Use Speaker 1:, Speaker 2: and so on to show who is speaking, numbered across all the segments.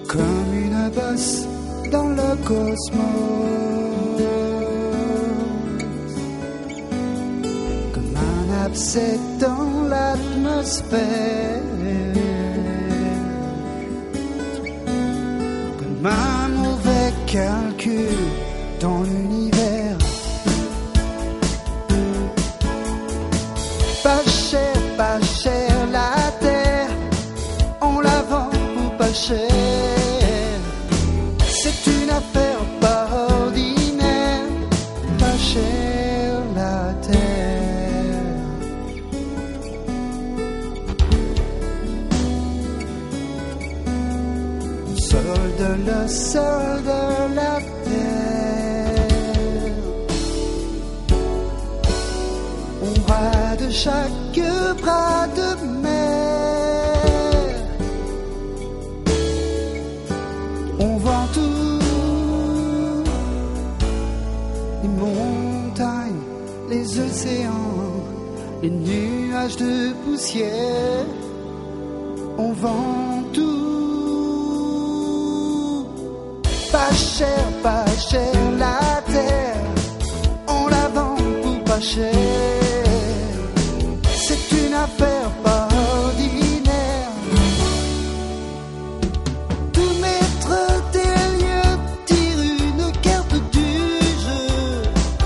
Speaker 1: comme une bosse dans le cosmos, comme un abcès dans l'atmosphère, comme un mauvais calcul dans l'univers. Pas cher la terre, on la vend pour pas cher. C'est une affaire pas ordinaire, pas cher la terre. Le sol de la terre, on va de chaque bras de mer, on vend tout, les montagnes, les océans, les nuages de poussière, on vend tout. Pas cher la terre, on la vend pour pas cher. C'est une affaire pas ordinaire. Tout maître des lieux tire une carte du jeu.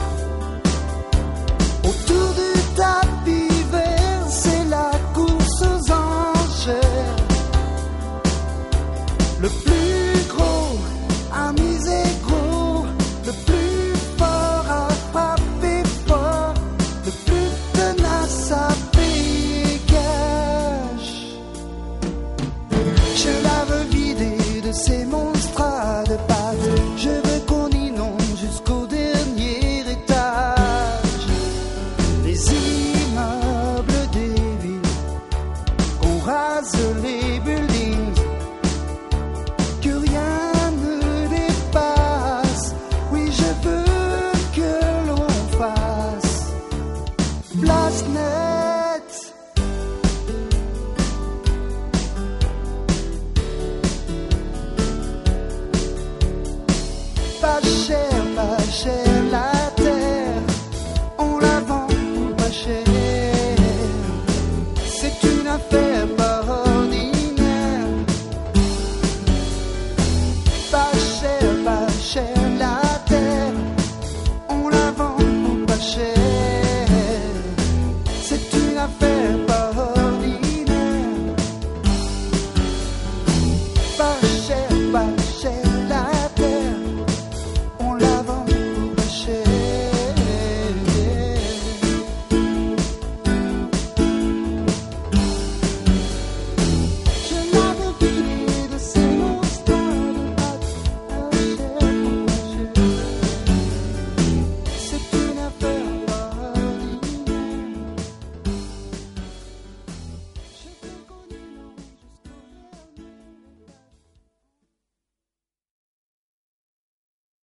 Speaker 1: Autour du tapis vert, c'est la course aux enchères. Le plus gros à miser gros, le plus fort à frapper fort, le plus tenace à payer cash. Je la veux vider de ces monstres à deux pattes, je veux qu'on inonde jusqu'au dernier étage. Les immeubles des villes, qu'on rase